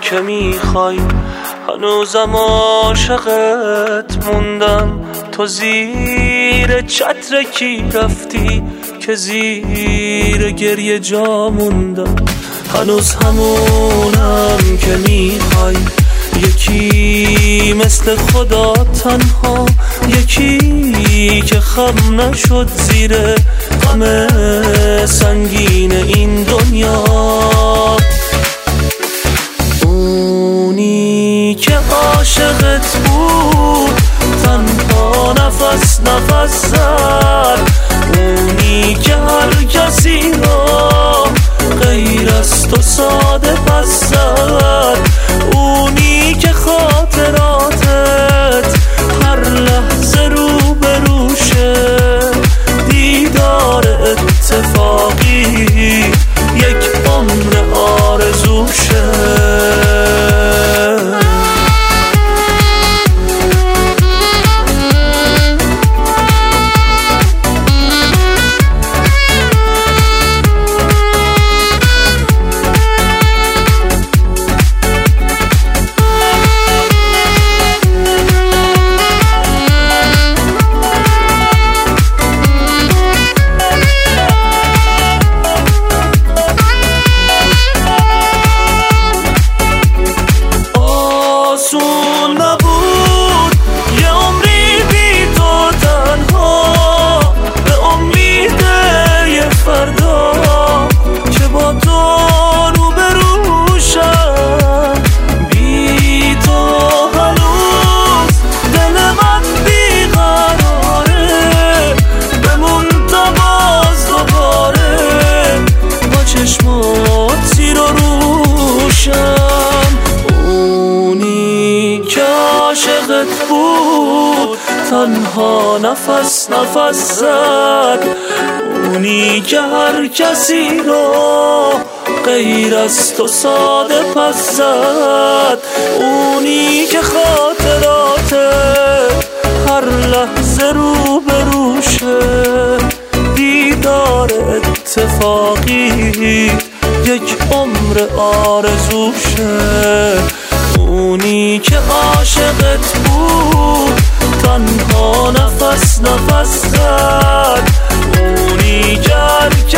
که میخوای، هنوزم عاشقت موندم. تو زیر چتر کی رفتی که زیر گریه جا موندم؟ هنوز همونم که میخوای، یکی مثل خدا تنها، یکی که خم نشد زیر غم سنگین این دنیا. اونی که عاشقت بود تنها نفس نفس زد، اونی که هر کسی را غیر از تو ساده پس زد، اونی که خاطراتت هر لحظه رو به روشه، دیدار اتفاقی یک عمر آرزوشه. عاشقت بود تنها نفس نفس زد، اونی که هر کسی رو غیر از تو ساده پس زد، اونی که خاطرات هر لحظه رو به روشه، دیدار اتفاقی یک عمر آرزوشه. اونی که عاشقت بود تنها نفس نفس زد، اونی که